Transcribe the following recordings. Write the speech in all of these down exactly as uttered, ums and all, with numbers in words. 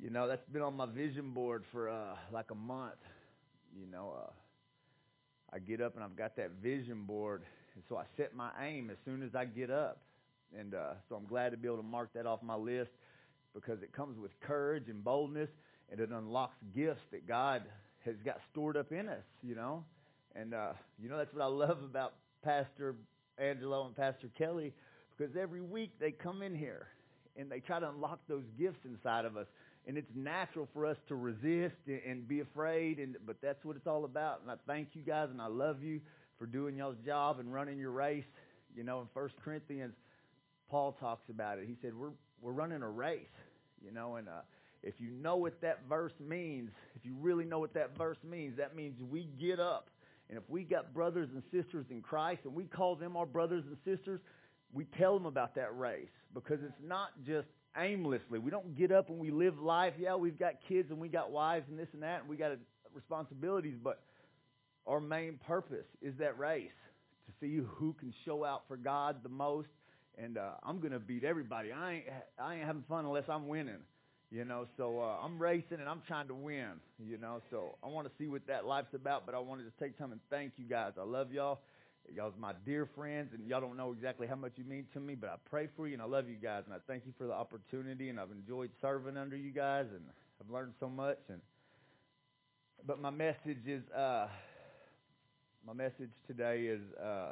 You know, that's been on my vision board for uh, like a month. You know, uh, I get up and I've got that vision board, and so I set my aim as soon as I get up. And uh, so I'm glad to be able to mark that off my list because it comes with courage and boldness, and it unlocks gifts that God has got stored up in us, you know. And, uh, you know, that's what I love about Pastor Angelo and Pastor Kelly, because every week they come in here and they try to unlock those gifts inside of us. And it's natural for us to resist and be afraid, and but that's what it's all about. And I thank you guys, and I love you for doing y'all's job and running your race. You know, in First Corinthians, Paul talks about it. He said, we're we're running a race, you know, and uh, if you know what that verse means, if you really know what that verse means, that means we get up. And if we got brothers and sisters in Christ, and we call them our brothers and sisters, we tell them about that race, because it's not just aimlessly. We don't get up and we live life. Yeah, we've got kids and we got wives and this and that, and we got responsibilities, but our main purpose is that race, to see who can show out for God the most. And uh, I'm going to beat everybody. I ain't I ain't having fun unless I'm winning, you know. So uh, I'm racing and I'm trying to win, you know. So I want to see what that life's about, but I wanted to take time and thank you guys. I love y'all. Y'all's my dear friends, and y'all don't know exactly how much you mean to me, but I pray for you, and I love you guys, and I thank you for the opportunity, and I've enjoyed serving under you guys, and I've learned so much. And but my message is, uh, my message today is, uh,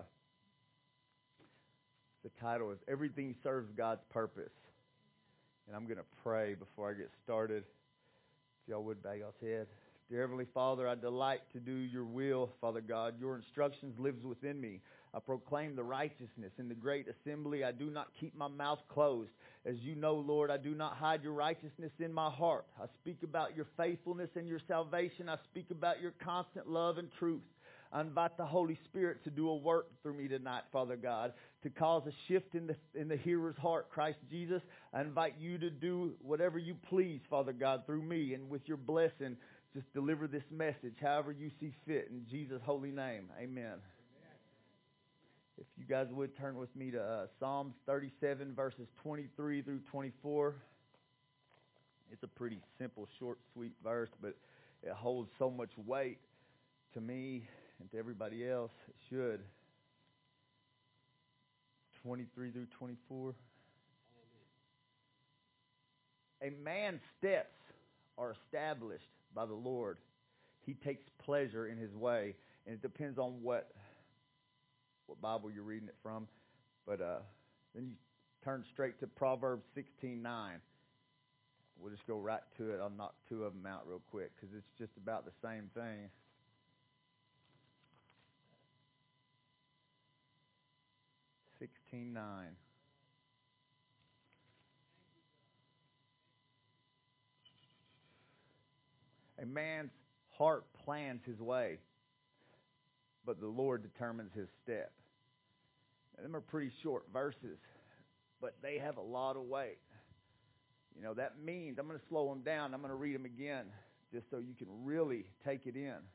the title is Everything Serves God's Purpose. And I'm going to pray before I get started. If y'all would bow y'all's head. Dear Heavenly Father, I delight to do your will, Father God. Your instructions lives within me. I proclaim the righteousness in the great assembly. I do not keep my mouth closed. As you know, Lord, I do not hide your righteousness in my heart. I speak about your faithfulness and your salvation. I speak about your constant love and truth. I invite the Holy Spirit to do a work through me tonight, Father God, to cause a shift in the in the hearer's heart, Christ Jesus. I invite you to do whatever you please, Father God, through me, and with your blessing, just deliver this message however you see fit. In Jesus' holy name, amen. Amen. If you guys would turn with me to uh, Psalms thirty-seven, verses twenty-three through twenty-four. It's a pretty simple, short, sweet verse, but it holds so much weight to me and to everybody else. It should. twenty-three through twenty-four. A man's steps are established by the Lord. He takes pleasure in his way. And it depends on what what Bible you're reading it from. But uh, then you turn straight to Proverbs sixteen nine. We'll just go right to it. I'll knock two of them out real quick because it's just about the same thing. sixteen nine. A man's heart plans his way, but the Lord determines his step. Now, them are pretty short verses, but they have a lot of weight. You know, that means, I'm going to slow them down. I'm going to read them again just so you can really take it in.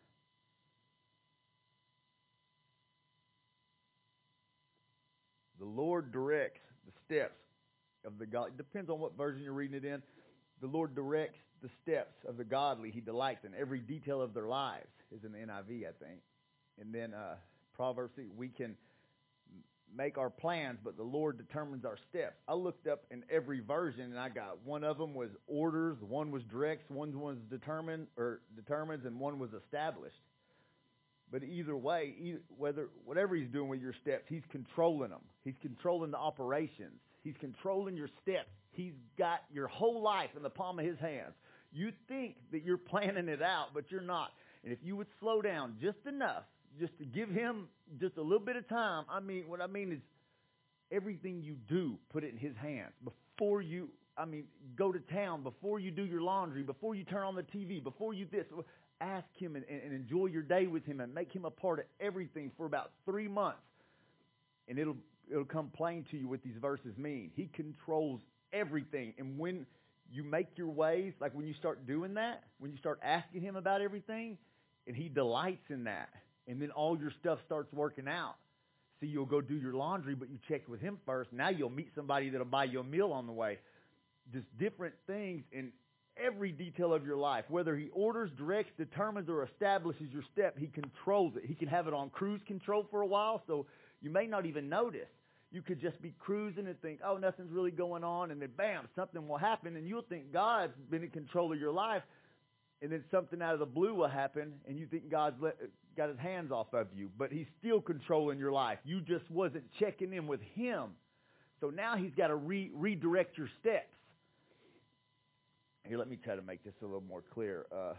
The Lord directs the steps of the godly. It depends on what version you're reading it in. The Lord directs the steps of the godly. He delights in every detail of their lives, is in the N I V, I think. And then uh, Proverbs, we can make our plans, but the Lord determines our steps. I looked up in every version, and I got one of them was orders, one was directs, one was determined or determines, and one was established. But either way, either, whether whatever he's doing with your steps, he's controlling them. He's controlling the operations. He's controlling your steps. He's got your whole life in the palm of his hands. You think that you're planning it out, but you're not. And if you would slow down just enough, just to give him just a little bit of time, I mean, what I mean is everything you do, put it in his hands. Before you, I mean, go to town, before you do your laundry, before you turn on the T V, before you this, ask him and, and enjoy your day with him and make him a part of everything for about three months. And it'll it'll come plain to you what these verses mean. He controls everything. And when you make your ways, like when you start doing that, when you start asking him about everything, and he delights in that, and then all your stuff starts working out. See, you'll go do your laundry, but you check with him first. Now you'll meet somebody that'll buy you a meal on the way. Just different things, and every detail of your life. Whether he orders, directs, determines, or establishes your step, he controls it. He can have it on cruise control for a while, so you may not even notice. You could just be cruising and think, oh, nothing's really going on, and then bam, something will happen, and you'll think God's been in control of your life, and then something out of the blue will happen, and you think God's let, got his hands off of you, but he's still controlling your life. You just wasn't checking in with him. So now he's got to re- redirect your steps. Here, let me try to make this a little more clear. Uh,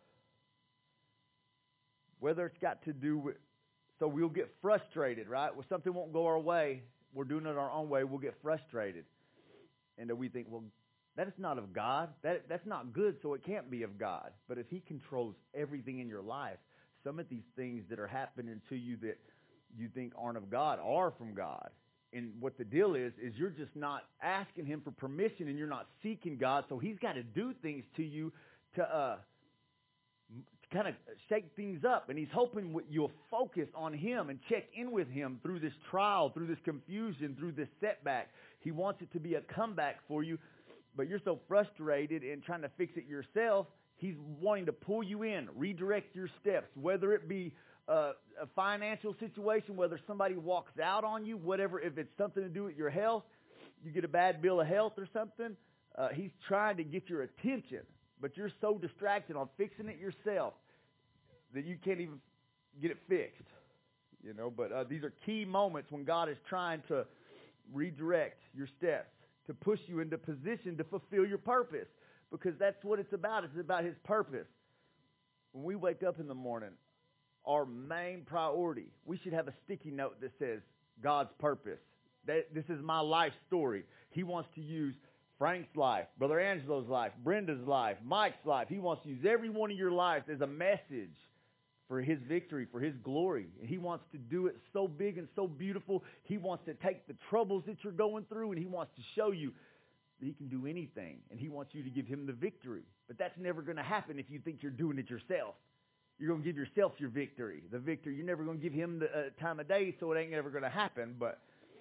whether it's got to do with, so we'll get frustrated, right? When something won't go our way, we're doing it our own way, we'll get frustrated. And we think, well, that is not of God. That That's not good, so it can't be of God. But if he controls everything in your life, some of these things that are happening to you that you think aren't of God are from God. And what the deal is, is you're just not asking him for permission and you're not seeking God. So he's got to do things to you to, uh, to kind of shake things up. And he's hoping you'll focus on him and check in with him through this trial, through this confusion, through this setback. He wants it to be a comeback for you, but you're so frustrated and trying to fix it yourself. He's wanting to pull you in, redirect your steps, whether it be Uh, a financial situation, whether somebody walks out on you, whatever, if it's something to do with your health, you get a bad bill of health or something, uh, he's trying to get your attention, but you're so distracted on fixing it yourself that you can't even get it fixed, you know, but uh, these are key moments when God is trying to redirect your steps, to push you into position to fulfill your purpose, because that's what it's about. It's about his purpose. When we wake up in the morning, our main priority, we should have a sticky note that says God's purpose. That, this is my life story. He wants to use Frank's life, Brother Angelo's life, Brenda's life, Mike's life. He wants to use every one of your lives as a message for his victory, for his glory. And he wants to do it so big and so beautiful. He wants to take the troubles that you're going through and he wants to show you that he can do anything. And he wants you to give him the victory. But that's never going to happen if you think you're doing it yourself. You're going to give yourself your victory. The victory, you're never going to give him the uh, time of day, so it ain't ever going to happen. But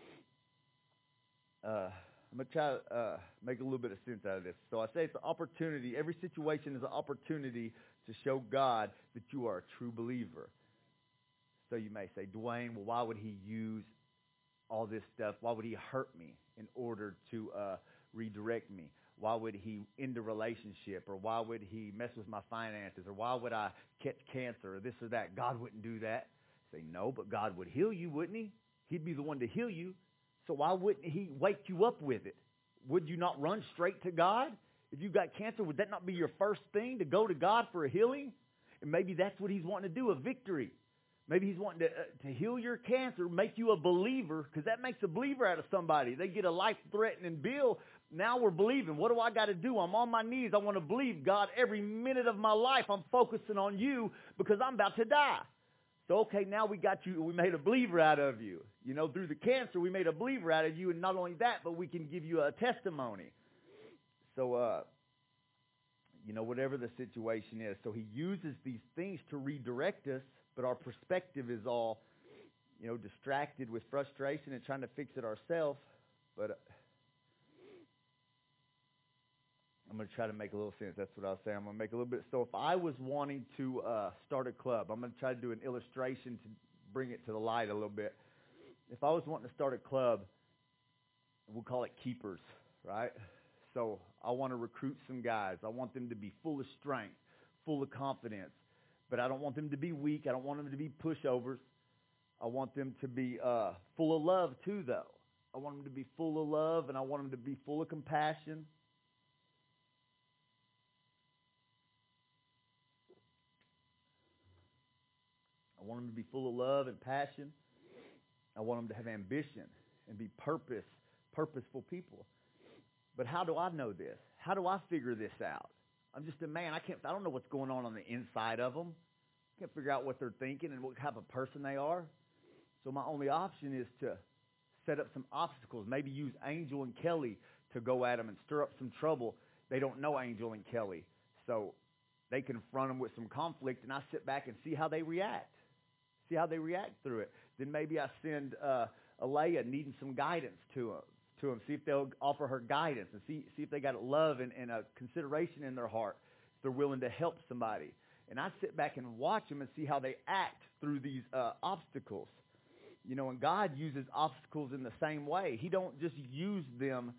uh, I'm going to try to uh, make a little bit of sense out of this. So I say it's an opportunity. Every situation is an opportunity to show God that you are a true believer. So you may say, Dwayne, well, why would he use all this stuff? Why would he hurt me in order to uh, redirect me? Why would he end a relationship? Or why would he mess with my finances? Or why would I catch cancer or this or that? God wouldn't do that. Say, no, but God would heal you, wouldn't he? He'd be the one to heal you. So why wouldn't he wake you up with it? Would you not run straight to God? If you got cancer, would that not be your first thing, to go to God for a healing? And maybe that's what he's wanting to do, a victory. Maybe he's wanting to, uh, to heal your cancer, make you a believer, because that makes a believer out of somebody. They get a life-threatening bill. Now we're believing. What do I got to do? I'm on my knees. I want to believe, God, every minute of my life I'm focusing on you because I'm about to die. So, okay, now we got you. We made a believer out of you. You know, through the cancer, we made a believer out of you. And not only that, but we can give you a testimony. So, uh, you know, whatever the situation is. So he uses these things to redirect us, but our perspective is all, you know, distracted with frustration and trying to fix it ourselves. But uh, I'm going to try to make a little sense. That's what I was saying. I'm going to make a little bit. So if I was wanting to uh, start a club, I'm going to try to do an illustration to bring it to the light a little bit. If I was wanting to start a club, we'll call it Keepers, right? So I want to recruit some guys. I want them to be full of strength, full of confidence. But I don't want them to be weak. I don't want them to be pushovers. I want them to be uh, full of love too, though. I want them to be full of love, and I want them to be full of compassion. I want them to be full of love and passion. I want them to have ambition and be purpose, purposeful people. But how do I know this? How do I figure this out? I'm just a man. I can't. I don't know what's going on on the inside of them. I can't figure out what they're thinking and what type of person they are. So my only option is to set up some obstacles. Maybe use Angel and Kelly to go at them and stir up some trouble. They don't know Angel and Kelly, so they confront them with some conflict, and I sit back and see how they react. See how they react through it. Then maybe I send uh, Alea needing some guidance to uh, to them, see if they'll offer her guidance, and see see if they got love and, and a consideration in their heart, if they're willing to help somebody. And I sit back and watch them and see how they act through these uh, obstacles. You know, and God uses obstacles in the same way. He don't just use them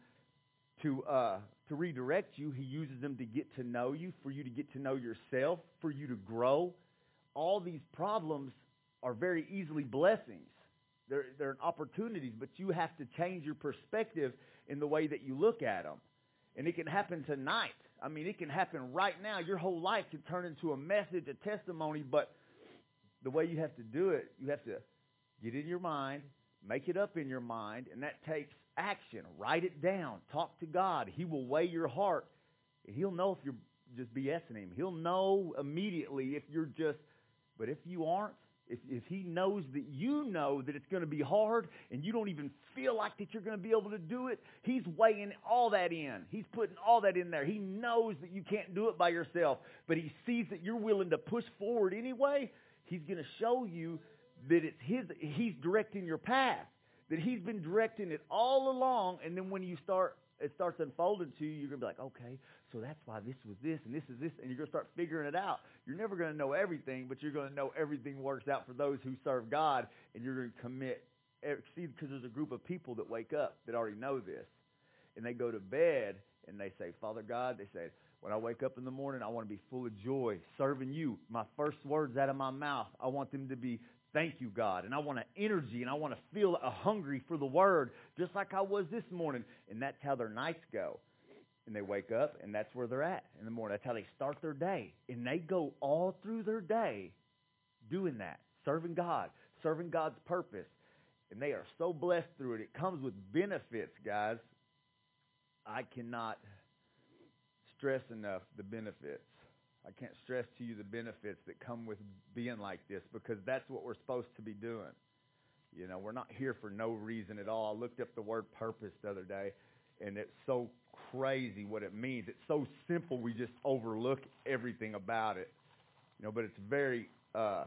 to uh, to redirect you. He uses them to get to know you, for you to get to know yourself, for you to grow. All these problems are very easily blessings. They're, they're opportunities, but you have to change your perspective in the way that you look at them. And it can happen tonight. I mean, it can happen right now. Your whole life can turn into a message, a testimony, but the way you have to do it, you have to get in your mind, make it up in your mind, and that takes action. Write it down. Talk to God. He will weigh your heart. He'll know if you're just BSing him. He'll know immediately if you're just, but if you aren't, if, if he knows that you know that it's going to be hard and you don't even feel like that you're going to be able to do it, he's weighing all that in. He's putting all that in there. He knows that you can't do it by yourself, but he sees that you're willing to push forward anyway. He's going to show you that it's his, he's directing your path, that he's been directing it all along. And then when you start, it starts unfolding to you, you're going to be like, okay, so that's why this was this and this is this. And you're going to start figuring it out. You're never going to know everything, but you're going to know everything works out for those who serve God. And you're going to commit, see, because there's a group of people that wake up that already know this. And they go to bed and they say, Father God, they say, when I wake up in the morning, I want to be full of joy, serving you. My first words out of my mouth, I want them to be, thank you, God. And I want an energy, and I want to feel a hungry for the word, just like I was this morning. And that's how their nights go. And they wake up, and that's where they're at in the morning. That's how they start their day. And they go all through their day doing that, serving God, serving God's purpose. And they are so blessed through it. It comes with benefits, guys. I cannot stress enough the benefits. I can't stress to you the benefits that come with being like this, because that's what we're supposed to be doing. You know, we're not here for no reason at all. I looked up the word purpose the other day, and it's so crazy what it means. It's so simple, we just overlook everything about it. You know, but it's very, uh,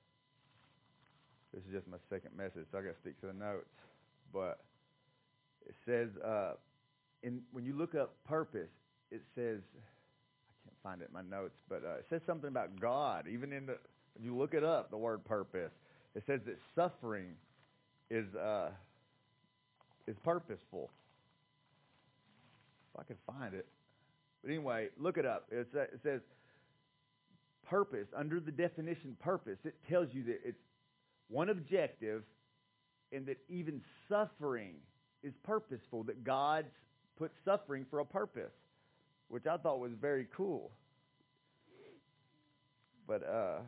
this is just my second message, so I got to stick to the notes. But it says, uh, in when you look up purpose, it says, find it in my notes, but uh, it says something about God. Even in the, when you look it up, the word purpose, it says that suffering is uh, is purposeful. If I can find it, but anyway, look it up. It's, uh, it says purpose. Under the definition purpose, it tells you that it's one objective, and that even suffering is purposeful. That God's put suffering for a purpose, which I thought was very cool. But uh,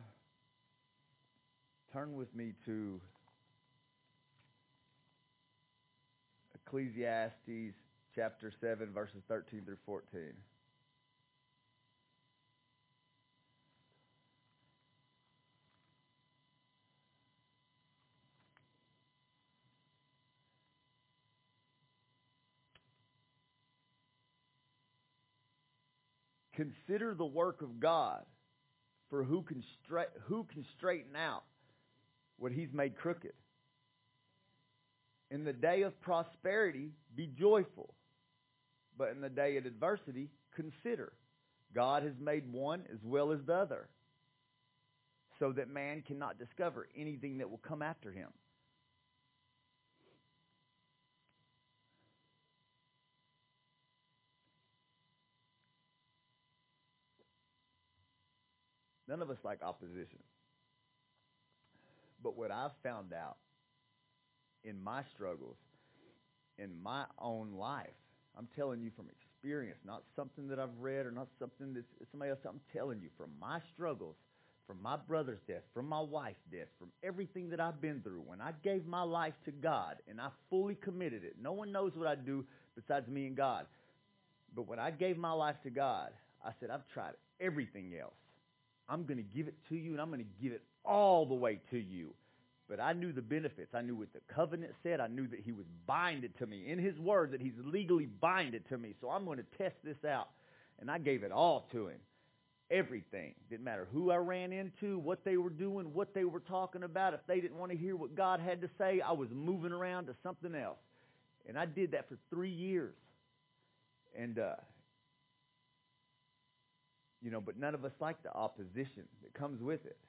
turn with me to Ecclesiastes chapter seven, verses thirteen through fourteen. Consider the work of God, for who can stra- who can straighten out what he's made crooked? In the day of prosperity, be joyful. But in the day of adversity, consider. God has made one as well as the other, so that man cannot discover anything that will come after him. None of us like opposition. But what I've found out in my struggles, in my own life, I'm telling you from experience, not something that I've read or not something that somebody else, I'm telling you from my struggles, from my brother's death, from my wife's death, from everything that I've been through, when I gave my life to God and I fully committed it, no one knows what I do besides me and God. But when I gave my life to God, I said, I've tried everything else. I'm going to give it to you, and I'm going to give it all the way to you. But I knew the benefits. I knew what the covenant said. I knew that he was binded to me. In his word, that he's legally binded to me. So I'm going to test this out. And I gave it all to him. Everything. Didn't matter who I ran into, what they were doing, what they were talking about. If they didn't want to hear what God had to say, I was moving around to something else. And I did that for three years. And, uh, you know, but none of us like the opposition that comes with it.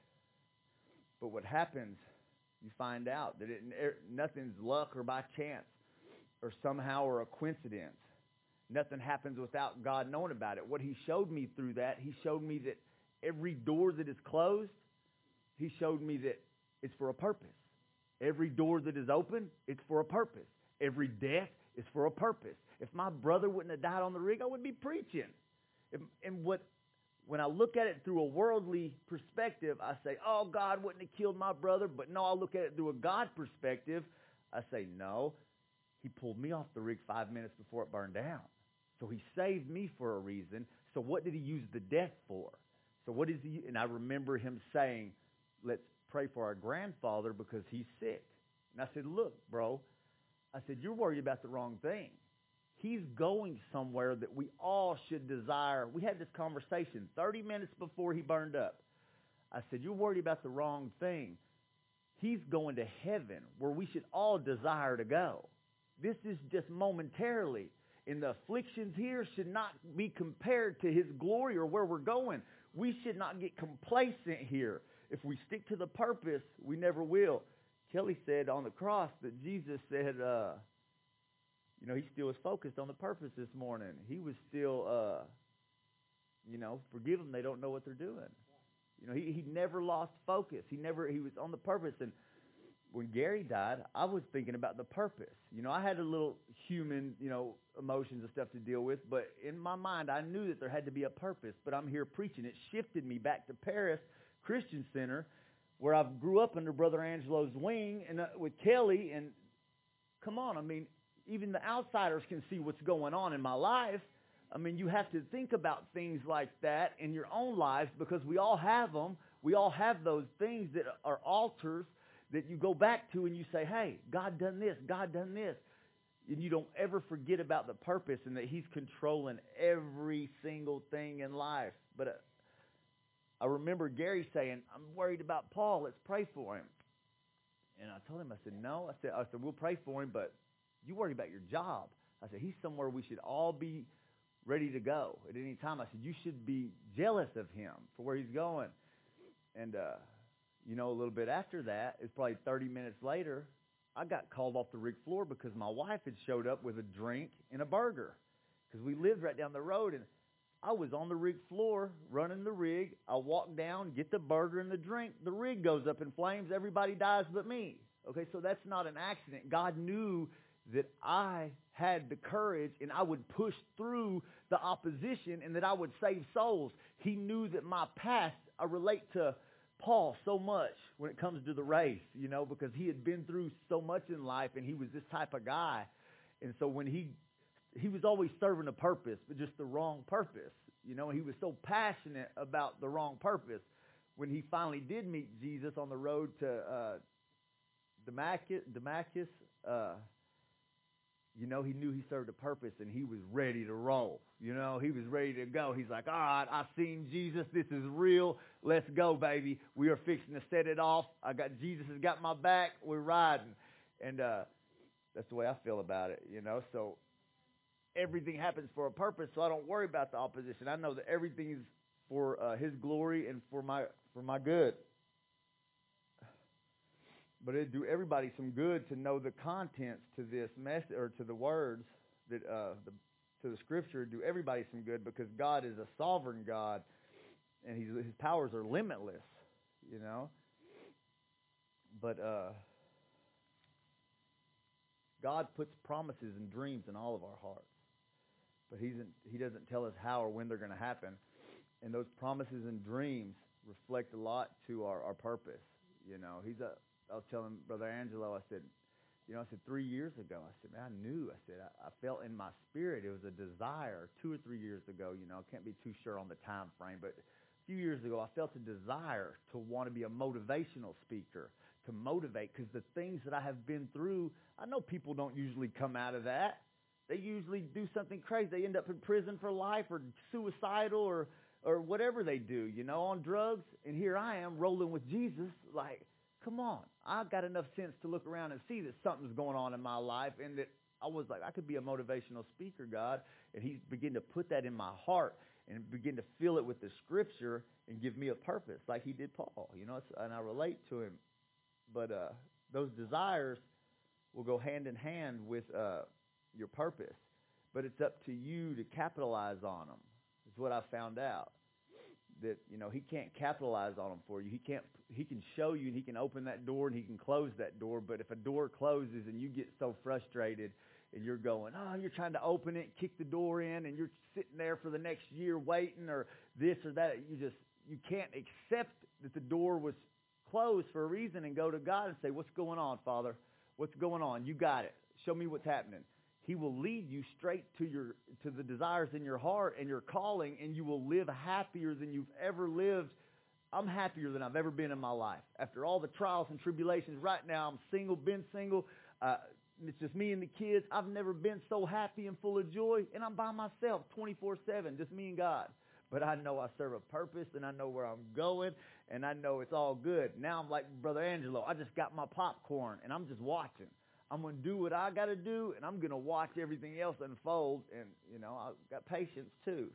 But what happens, you find out that it, nothing's luck or by chance or somehow or a coincidence. Nothing happens without God knowing about it. What he showed me through that, he showed me that every door that is closed, he showed me that it's for a purpose. Every door that is open, it's for a purpose. Every death is for a purpose. If my brother wouldn't have died on the rig, I wouldn't be preaching. If, and what, when I look at it through a worldly perspective, I say, oh, God wouldn't have killed my brother. But no, I look at it through a God perspective. I say, no, he pulled me off the rig five minutes before it burned down. So he saved me for a reason. So what did he use the death for? So what is he? And I remember him saying, let's pray for our grandfather because he's sick. And I said, look, bro, I said, you're worried about the wrong thing. He's going somewhere that we all should desire. We had this conversation thirty minutes before he burned up. I said, you're worried about the wrong thing. He's going to heaven where we should all desire to go. This is just momentarily. And the afflictions here should not be compared to his glory or where we're going. We should not get complacent here. If we stick to the purpose, we never will. Kelly said on the cross that Jesus said, uh, you know, he still was focused on the purpose this morning. He was still, uh, you know, forgive them, they don't know what they're doing. You know, he, he never lost focus. He never, he was on the purpose. And when Gary died, I was thinking about the purpose. You know, I had a little human, you know, emotions and stuff to deal with, but in my mind, I knew that there had to be a purpose. But I'm here preaching. It shifted me back to Paris Christian Center, where I grew up under Brother Angelo's wing and uh, with Kelly. And come on, I mean, even the outsiders can see what's going on in my life. I mean, you have to think about things like that in your own lives because we all have them. We all have those things that are altars that you go back to and you say, hey, God done this, God done this. And you don't ever forget about the purpose and that he's controlling every single thing in life. But uh, I remember Gary saying, I'm worried about Paul. Let's pray for him. And I told him, I said, no. I said, I said, we'll pray for him, but you worry about your job. I said, he's somewhere we should all be ready to go at any time. I said, you should be jealous of him for where he's going. And, uh, you know, a little bit after that, it's probably thirty minutes later, I got called off the rig floor because my wife had showed up with a drink and a burger because we lived right down the road. And I was on the rig floor running the rig. I walk down, get the burger and the drink. The rig goes up in flames. Everybody dies but me. Okay, so that's not an accident. God knew that I had the courage and I would push through the opposition and that I would save souls. He knew that my past, I relate to Paul so much when it comes to the race, you know, because he had been through so much in life and he was this type of guy. And so when he, he was always serving a purpose, but just the wrong purpose, you know, and he was so passionate about the wrong purpose. When he finally did meet Jesus on the road to uh, Damascus, Damascus uh, you know, he knew he served a purpose and he was ready to roll. You know, he was ready to go. He's like, all right, I've seen Jesus. This is real. Let's go, baby. We are fixing to set it off. I got Jesus has got my back. We're riding. And uh, that's the way I feel about it, you know. So everything happens for a purpose, so I don't worry about the opposition. I know that everything is for uh, his glory and for my for my good. But it'd do everybody some good to know the contents to this message or to the words that uh, the, to the scripture. It'd do everybody some good because God is a sovereign God, and he's, his powers are limitless, you know. But uh, God puts promises and dreams in all of our hearts, but he's in, he doesn't tell us how or when they're going to happen. And those promises and dreams reflect a lot to our, our purpose. You know, he's a I was telling Brother Angelo, I said, you know, I said, three years ago, I said, man, I knew, I said, I, I felt in my spirit, it was a desire two or three years ago, you know, I can't be too sure on the time frame, but a few years ago, I felt a desire to want to be a motivational speaker, to motivate, because the things that I have been through, I know people don't usually come out of that. They usually do something crazy. They end up in prison for life or suicidal or, or whatever they do, you know, on drugs, and here I am rolling with Jesus, like, come on, I've got enough sense to look around and see that something's going on in my life and that I was like, I could be a motivational speaker, God. And he began to put that in my heart and begin to fill it with the scripture and give me a purpose like he did Paul, you know, and I relate to him. But uh, those desires will go hand in hand with uh, your purpose. But it's up to you to capitalize on them. Is what I found out. That, you know, he can't capitalize on them for you. He can't. He can show you and he can open that door and he can close that door. But if a door closes and you get so frustrated and you're going, oh, you're trying to open it, kick the door in, and you're sitting there for the next year waiting or this or that, you just you can't accept that the door was closed for a reason and go to God and say, what's going on, Father? What's going on? You got it. Show me what's happening. He will lead you straight to your to the desires in your heart and your calling, and you will live happier than you've ever lived. I'm happier than I've ever been in my life. After all the trials and tribulations, right now I'm single, been single. Uh, it's just me and the kids. I've never been so happy and full of joy, and I'm by myself twenty-four seven, just me and God. But I know I serve a purpose, and I know where I'm going, and I know it's all good. Now I'm like Brother Angelo. I just got my popcorn, and I'm just watching. I'm going to do what I got to do, and I'm going to watch everything else unfold. And, you know, I've got patience too.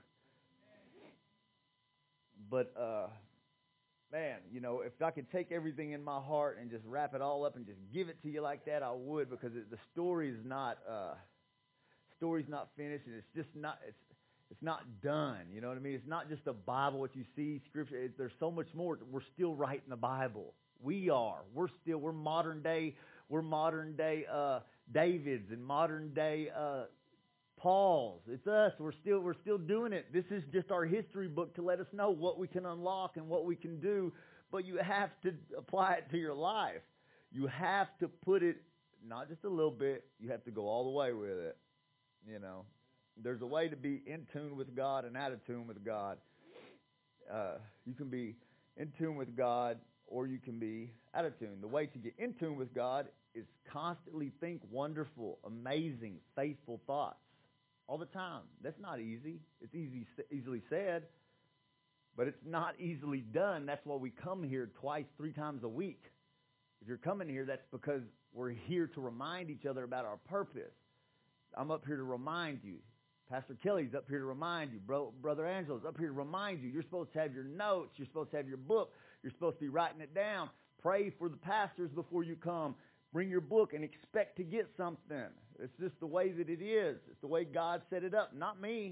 But, uh, man, you know, if I could take everything in my heart and just wrap it all up and just give it to you like that, I would, because it, the story is not, uh, story's not finished, and it's just not, it's, it's not done. You know what I mean? It's not just the Bible, what you see, Scripture. It, there's so much more. We're still writing the Bible. We are. We're still, we're modern day We're modern day uh, Davids and modern day uh, Pauls. It's us. We're still we're still doing it. This is just our history book to let us know what we can unlock and what we can do. But you have to apply it to your life. You have to put it, not just a little bit. You have to go all the way with it. You know, there's a way to be in tune with God and out of tune with God. Uh, you can be in tune with God, or you can be out of tune. The way to get in tune with God is constantly think wonderful, amazing, faithful thoughts all the time. That's not easy. It's easy, easily said, but it's not easily done. That's why we come here twice, three times a week. If you're coming here, that's because we're here to remind each other about our purpose. I'm up here to remind you. Pastor Kelly's up here to remind you. Bro, Brother Angelo's up here to remind you. You're supposed to have your notes. You're supposed to have your book. You're supposed to be writing it down. Pray for the pastors before you come. Bring your book and expect to get something. It's just the way that it is. It's the way God set it up, not me.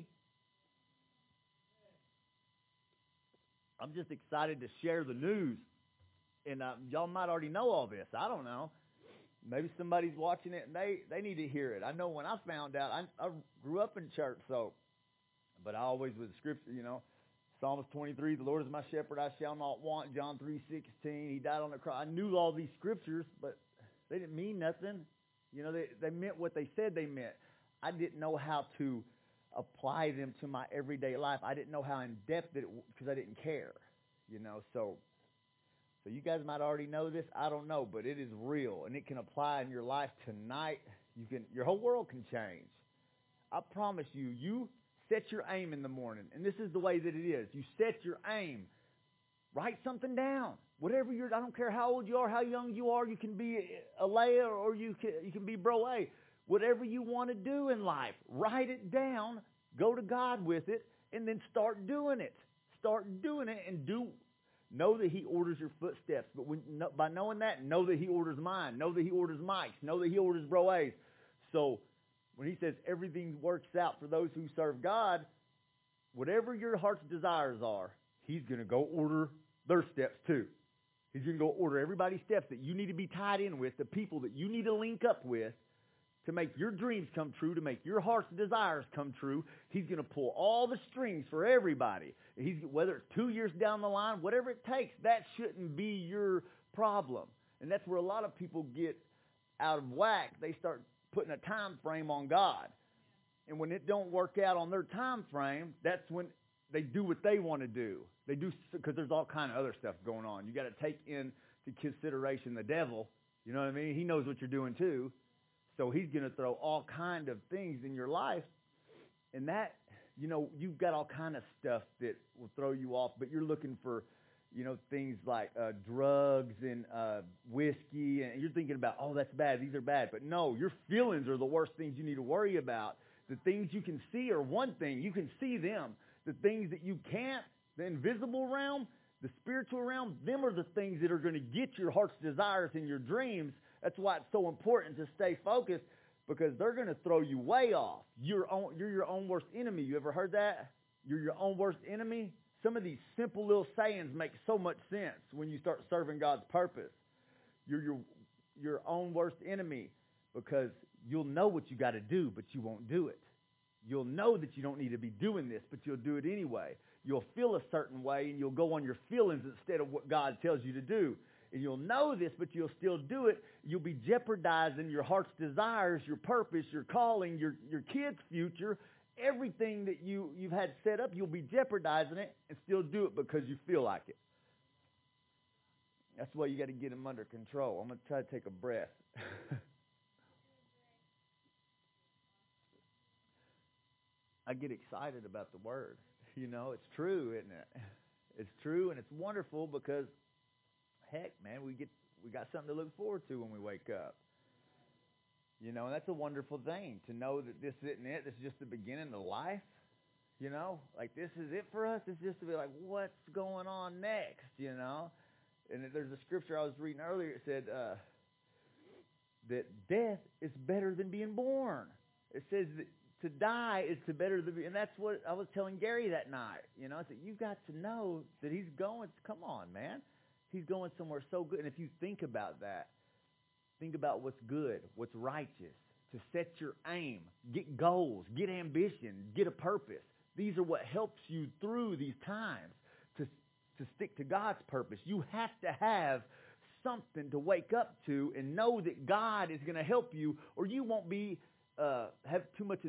I'm just excited to share the news. And uh, y'all might already know all this. I don't know. Maybe somebody's watching it and they, they need to hear it. I know when I found out, I, I grew up in church, so, but I always with scripture, you know, Psalms twenty-three, the Lord is my shepherd, I shall not want. John three sixteen, he died on the cross. I knew all these scriptures, but they didn't mean nothing. You know, they, they meant what they said they meant. I didn't know how to apply them to my everyday life. I didn't know how in depth it, because I didn't care, you know, so. So you guys might already know this. I don't know, but it is real, and it can apply in your life tonight. You can, your whole world can change. I promise you, you set your aim in the morning, and this is the way that it is. You set your aim. Write something down. Whatever you're, I don't care how old you are, how young you are. You can be a Leia or you can, you can be Bro A. Whatever you want to do in life, write it down. Go to God with it, and then start doing it. Start doing it and do. Know that he orders your footsteps. But when, no, by knowing that, know that he orders mine. Know that he orders Mike's. Know that he orders Bro A's. So when he says everything works out for those who serve God, whatever your heart's desires are, he's going to go order their steps too. He's going to go order everybody's steps that you need to be tied in with, the people that you need to link up with to make your dreams come true, to make your heart's desires come true. He's going to pull all the strings for everybody. He's, whether it's two years down the line, whatever it takes, that shouldn't be your problem. And that's where a lot of people get out of whack. They start putting a time frame on God. And when it don't work out on their time frame, that's when they do what they want to do. They do, because there's all kind of other stuff going on. You got to take into consideration the devil. You know what I mean? He knows what you're doing too. So he's going to throw all kind of things in your life. And that, you know, you've got all kind of stuff that will throw you off, but you're looking for, you know, things like uh, drugs and uh, whiskey, and you're thinking about, oh, that's bad, these are bad. But no, your feelings are the worst things you need to worry about. The things you can see are one thing. You can see them. The things that you can't, the invisible realm, the spiritual realm, them are the things that are going to get your heart's desires and your dreams. That's why it's so important to stay focused, because they're going to throw you way off. You're, own, you're your own worst enemy. You ever heard that? You're your own worst enemy? Some of these simple little sayings make so much sense when you start serving God's purpose. You're your, your own worst enemy, because you'll know what you got to do, but you won't do it. You'll know that you don't need to be doing this, but you'll do it anyway. You'll feel a certain way, and you'll go on your feelings instead of what God tells you to do. And you'll know this, but you'll still do it. You'll be jeopardizing your heart's desires, your purpose, your calling, your, your kids' future. Everything that you, you've had set up, you'll be jeopardizing it and still do it because you feel like it. That's why you got to get them under control. I'm going to try to take a breath. I get excited about the Word. You know, it's true, isn't it? It's true, and it's wonderful because, heck, man, we get we got something to look forward to when we wake up. You know, and that's a wonderful thing, to know that this isn't it. This is just the beginning of life. You know, like this is it for us. It's just to be like, what's going on next, you know? And there's a scripture I was reading earlier. It said uh, that death is better than being born. It says that to die is to better than, and that's what I was telling Gary that night. You know, I said, you've got to know that he's going, come on, man. He's going somewhere so good. And if you think about that, think about what's good, what's righteous, to set your aim, get goals, get ambition, get a purpose. These are what helps you through these times to, to stick to God's purpose. You have to have something to wake up to and know that God is going to help you, or you won't be Uh, have too much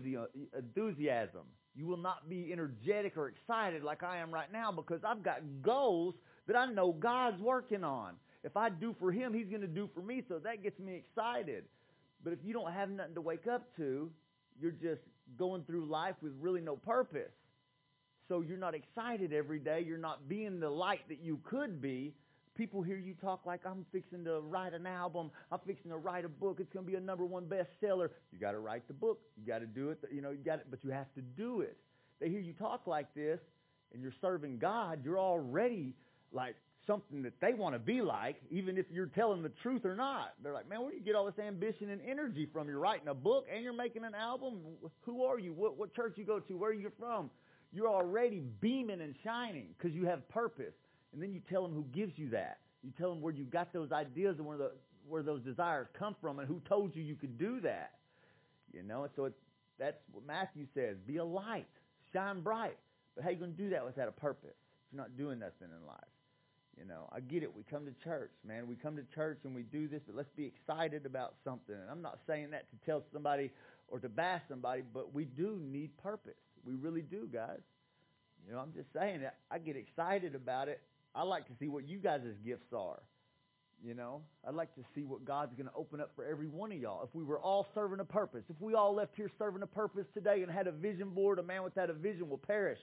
enthusiasm. You will not be energetic or excited like I am right now, because I've got goals that I know God's working on. If I do for him, he's going to do for me, so that gets me excited. But if you don't have nothing to wake up to, you're just going through life with really no purpose. So you're not excited every day. You're not being the light that you could be. People hear you talk like, I'm fixing to write an album. I'm fixing to write a book. It's going to be a number one bestseller. You got to write the book. You got to do it. You know, you got it, but you have to do it. They hear you talk like this, and you're serving God. You're already like something that they want to be like, even if you're telling the truth or not. They're like, man, where do you get all this ambition and energy from? You're writing a book and you're making an album. Who are you? What, what church you go to? Where are you from? You're already beaming and shining because you have purpose. And then you tell them who gives you that. You tell them where you got those ideas and where the where those desires come from and who told you you could do that. You know, and so it, that's what Matthew says. Be a light. Shine bright. But how are you going to do that without a purpose? If you're not doing nothing in life. You know, I get it. We come to church, man. We come to church and we do this, but let's be excited about something. And I'm not saying that to tell somebody or to bash somebody, but we do need purpose. We really do, guys. You know, I'm just saying that I get excited about it. I like to see what you guys' gifts are. You know, I'd like to see what God's going to open up for every one of y'all. If we were all serving a purpose, if we all left here serving a purpose today and had a vision board, a man without a vision will perish.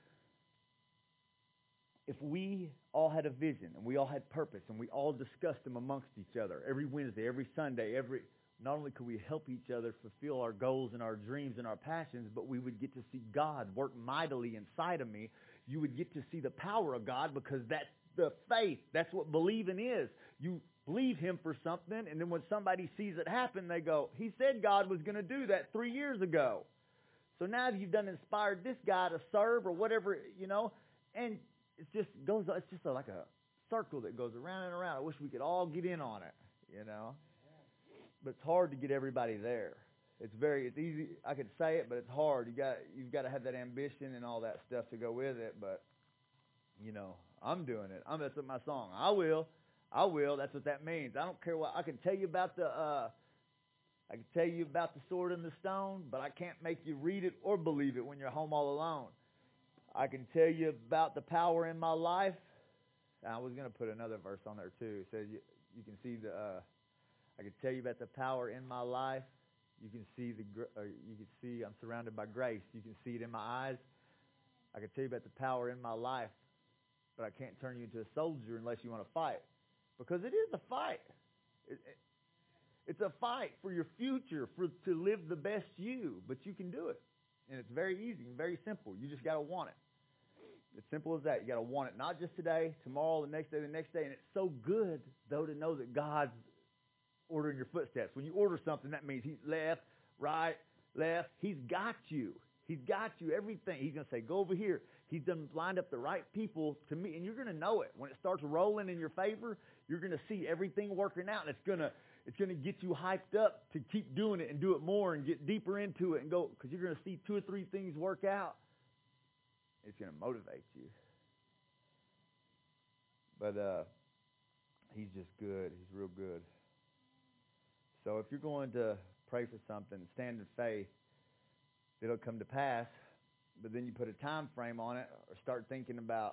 If we all had a vision and we all had purpose and we all discussed them amongst each other every Wednesday, every Sunday, every not only could we help each other fulfill our goals and our dreams and our passions, but we would get to see God work mightily inside of me. You would get to see the power of God, because that's the faith. That's what believing is. You believe him for something, and then when somebody sees it happen, they go, he said God was going to do that three years ago. So now you've done inspired this guy to serve or whatever, you know, and it just goes, it's just a, like a circle that goes around and around. I wish we could all get in on it, you know. But it's hard to get everybody there. It's very, it's easy. I could say it, but it's hard. You got, you've got to have that ambition and all that stuff to go with it. But, you know, I'm doing it. I'm messing up my song. I will. I will. That's what that means. I don't care what, I can tell you about the, uh, I can tell you about the sword and the stone, but I can't make you read it or believe it when you're home all alone. I can tell you about the power in my life. I was going to put another verse on there too. It says you, you can see the, uh, I can tell you about the power in my life. You can see the, or you can see I'm surrounded by grace. You can see it in my eyes. I can tell you about the power in my life. but I can't turn you into a soldier unless you want to fight. Because it is a fight. It, it, it's a fight for your future, for to live the best you, but you can do it. And it's very easy and very simple. You just got to want it. As simple as that. You got to want it, not just today, tomorrow, the next day, the next day. And it's so good, though, to know that God's ordering your footsteps. When you order something, that means he's left, right, left. He's got you. He's got you, everything. He's going to say, go over here. He's done lined up the right people to me, and you're going to know it. When it starts rolling in your favor, you're going to see everything working out, and it's going to it's going to get you hyped up to keep doing it and do it more and get deeper into it and go, because you're going to see two or three things work out. It's going to motivate you. But uh, he's just good. He's real good. So if you're going to pray for something, stand in faith, it'll come to pass. But then you put a time frame on it, or start thinking about,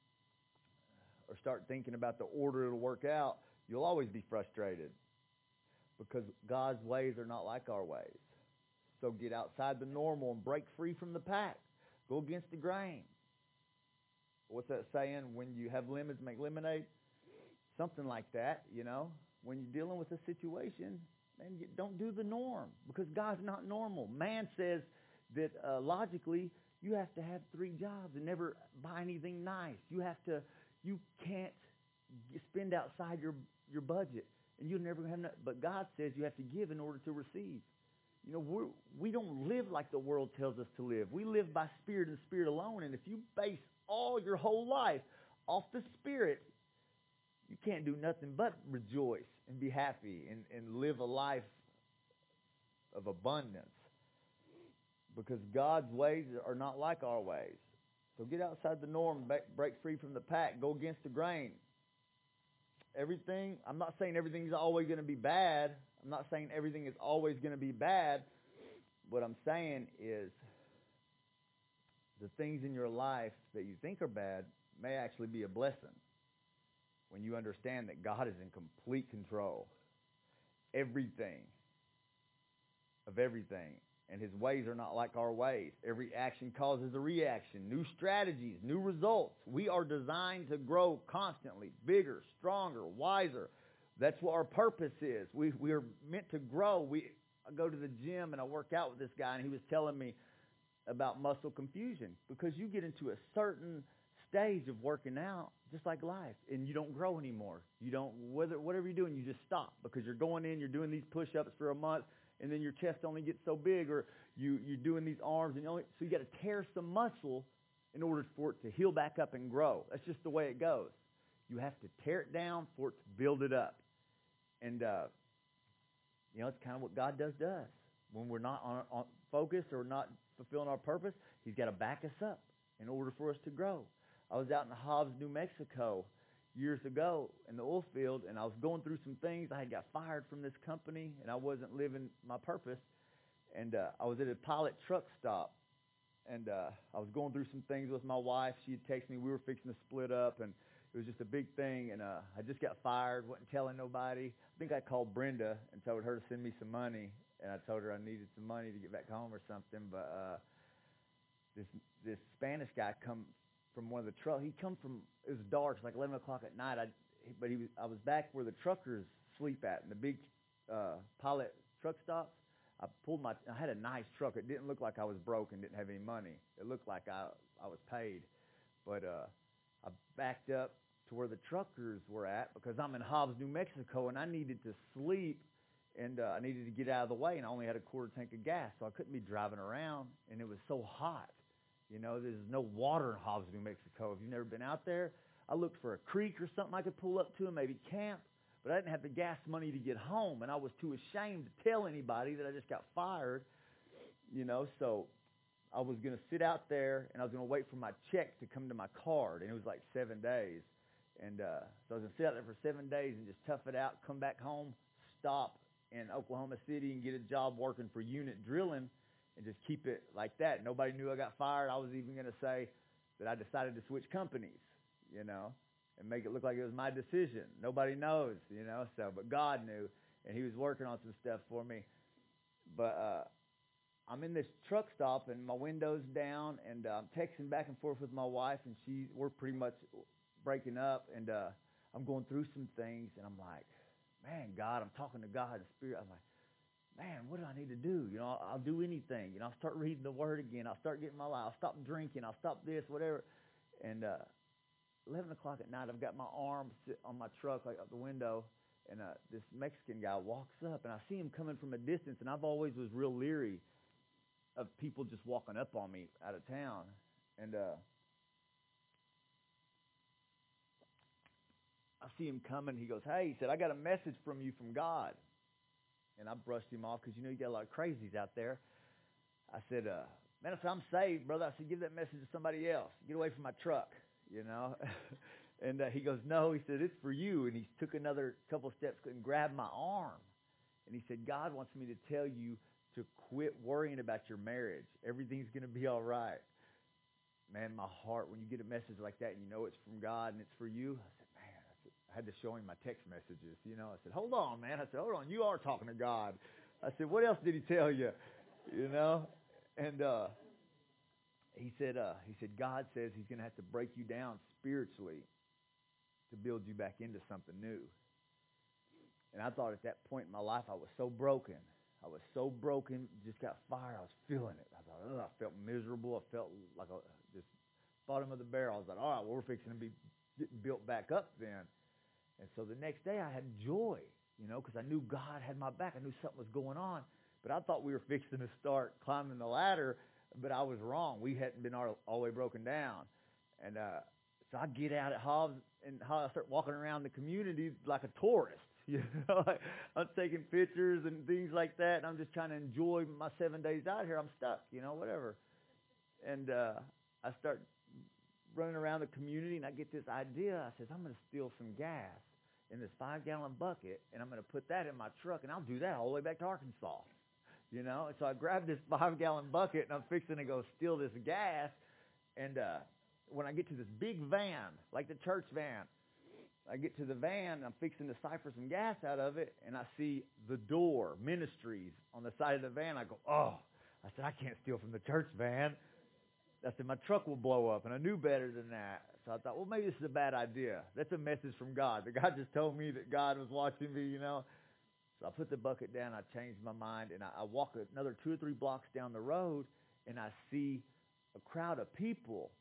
or start thinking about the order it'll work out. You'll always be frustrated, because God's ways are not like our ways. So get outside the normal and break free from the pack. Go against the grain. What's that saying? When you have lemons, make lemonade. Something like that, you know. When you're dealing with a situation, man, you don't do the norm, because God's not normal. Man says that uh, logically, you have to have three jobs and never buy anything nice. You have to, you can't spend outside your your budget, and you'll never have enough. But God says you have to give in order to receive. You know, we're, we don't live like the world tells us to live. We live by spirit and spirit alone. And if you base all your whole life off the spirit, you can't do nothing but rejoice and be happy and, and live a life of abundance. Because God's ways are not like our ways. So get outside the norm, break free from the pack, go against the grain. Everything, I'm not saying everything's always going to be bad. I'm not saying everything is always going to be bad. What I'm saying is the things in your life that you think are bad may actually be a blessing when you understand that God is in complete control. Everything, of everything. And his ways are not like our ways. Every action causes a reaction, new strategies, new results. We are designed to grow constantly, bigger, stronger, wiser. That's what our purpose is. We we are meant to grow. We I go to the gym and I work out with this guy, and he was telling me about muscle confusion, because you get into a certain stage of working out, just like life, and you don't grow anymore. You don't, whether whatever you're doing, you just stop, because you're going in, you're doing these push-ups for a month, and then your chest only gets so big, or you, you're doing these arms, and you only, so you got to tear some muscle in order for it to heal back up and grow. That's just the way it goes. You have to tear it down for it to build it up. And, uh, you know, it's kind of what God does to us. When we're not on, on focus or not fulfilling our purpose, he's got to back us up in order for us to grow. I was out in Hobbs, New Mexico years ago in the oil field, and I was going through some things. I had got fired from this company, and I wasn't living my purpose. And uh, I was at a pilot truck stop, and uh, I was going through some things with my wife. She had texted me. We were fixing to split up, and it was just a big thing. And uh, I just got fired, wasn't telling nobody. I think I called Brenda and told her to send me some money, and I told her I needed some money to get back home or something. But uh, this this Spanish guy come from one of the trucks. He come from, it was dark, it's like eleven o'clock at night. I, but he was, I was back where the truckers sleep at, in the big uh, pilot truck stops. I pulled my, I had a nice truck. It didn't look like I was broke and didn't have any money. It looked like I, I was paid. But uh, I backed up to where the truckers were at, because I'm in Hobbs, New Mexico, and I needed to sleep, and uh, I needed to get out of the way, and I only had a quarter tank of gas, so I couldn't be driving around, and it was so hot. You know, there's no water in Hobbs, New Mexico. If you've never been out there, I looked for a creek or something I could pull up to and maybe camp, but I didn't have the gas money to get home, and I was too ashamed to tell anybody that I just got fired, you know, so I was going to sit out there, and I was going to wait for my check to come to my card, and it was like seven days, and uh, so I was going to sit out there for seven days and just tough it out, come back home, stop in Oklahoma City and get a job working for Unit Drilling, and just keep it like that. Nobody knew I got fired. I was even going to say that I decided to switch companies, you know, and make it look like it was my decision. Nobody knows, you know, so, but God knew, and he was working on some stuff for me. But uh, I'm in this truck stop, and my window's down, and uh, I'm texting back and forth with my wife, and she, we're pretty much breaking up, and uh, I'm going through some things, and I'm like, man, God, I'm talking to God in the Spirit. I'm like, man, what do I need to do? You know, I'll, I'll do anything. You know, I'll start reading the Word again. I'll start getting my life. I'll stop drinking. I'll stop this, whatever. And uh, eleven o'clock at night, I've got my arm sit on my truck, like out the window, and uh, this Mexican guy walks up, and I see him coming from a distance, and I've always was real leery of people just walking up on me out of town. And uh, I see him coming. He goes, hey, he said, I got a message from you from God. And I brushed him off because, you know, you got a lot of crazies out there. I said, uh, man, I said, I'm saved, brother. I said, give that message to somebody else. Get away from my truck, you know. and uh, he goes, no. He said, it's for you. And he took another couple steps and grabbed my arm. And he said, God wants me to tell you to quit worrying about your marriage. Everything's going to be all right. Man, my heart, when you get a message like that and you know it's from God and it's for you, I said, man, I, said, I had to show him my text messages. You know, I said, hold on, man. I said, hold on, you are talking to God. I said, what else did he tell you? You know? And uh, he said, uh, he said, God says he's going to have to break you down spiritually to build you back into something new. And I thought at that point in my life I was so broken. I was so broken, just got fired. I was feeling it. I thought, ugh, I felt miserable. I felt like a, just bottom of the barrel. I was like, all right, well, we're fixing to be getting built back up then. And so the next day I had joy, you know, because I knew God had my back. I knew something was going on. But I thought we were fixing to start climbing the ladder, but I was wrong. We hadn't been all, all the way broken down. And uh, so I get out at Hobbs, and I start walking around the community like a tourist. You know, I'm taking pictures and things like that, and I'm just trying to enjoy my seven days out here. I'm stuck, you know, whatever. And uh, I start running around the community, and I get this idea. I says, I'm going to steal some gas in this five-gallon bucket, and I'm going to put that in my truck, and I'll do that all the way back to Arkansas. You know, and so I grabbed this five-gallon bucket, and I'm fixing to go steal this gas. And uh, when I get to this big van, like the church van, I get to the van, and I'm fixing to siphon some gas out of it, and I see The Door Ministries on the side of the van. I go, oh, I said, I can't steal from the church van. I said, my truck will blow up, and I knew better than that. So I thought, well, maybe this is a bad idea. That's a message from God. The God just told me that God was watching me, you know. So I put the bucket down, I changed my mind, and I, I walk another two or three blocks down the road, and I see a crowd of people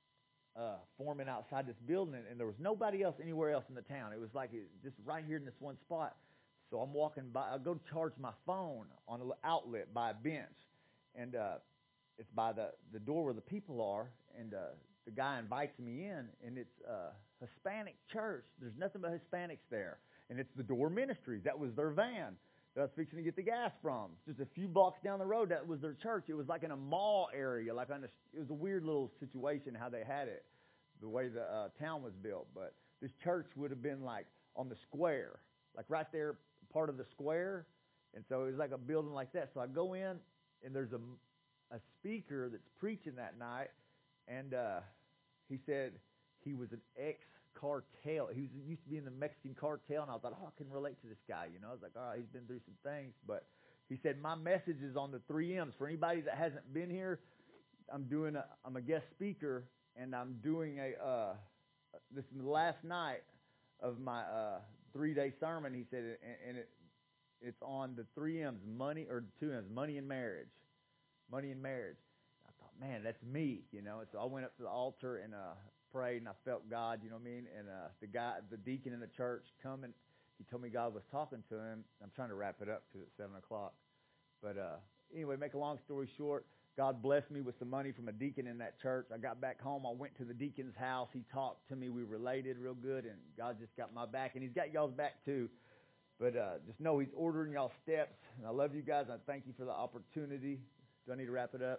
Uh, forming outside this building, and there was nobody else anywhere else in the town. It was like it, just right here in this one spot. So I'm walking by. I go to charge my phone on an outlet by a bench, and uh, it's by the, the door where the people are. And uh, the guy invites me in, and it's a Hispanic church. There's nothing but Hispanics there, and it's the Door Ministries. That was their van that I was fixing to get the gas from. Just a few blocks down the road, that was their church. It was like in a mall area. Like on a, it was a weird little situation how they had it, the way the uh, town was built. But this church would have been like on the square, like right there, part of the square. And so it was like a building like that. So I go in, and there's a, a speaker that's preaching that night, and uh, he said he was an ex cartel. He was, used to be in the Mexican cartel, and I thought, oh, I can relate to this guy. You know, I was like, all right, he's been through some things. But he said, my message is on the three M's. For anybody that hasn't been here, I'm doing a, I'm a guest speaker, and I'm doing a, uh, this is the last night of my uh, three-day sermon. He said, and, and it, it's on the three M's, money, or two M's, money and marriage. Money and marriage. I thought, man, that's me, you know. And so I went up to the altar and uh, prayed, and I felt God, you know what I mean? And uh, the guy, the deacon in the church come, and he told me God was talking to him. I'm trying to wrap it up because it's seven o'clock. But uh, anyway, make a long story short, God blessed me with some money from a deacon in that church. I got back home. I went to the deacon's house. He talked to me. We related real good, and God just got my back, and he's got y'all's back too. But uh, just know he's ordering y'all's steps, and I love you guys. I thank you for the opportunity. Do I need to wrap it up?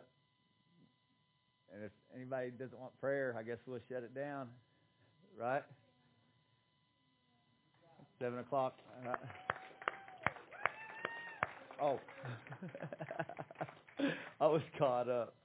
And if anybody doesn't want prayer, I guess we'll shut it down, right? Seven o'clock. Uh, oh, I was caught up.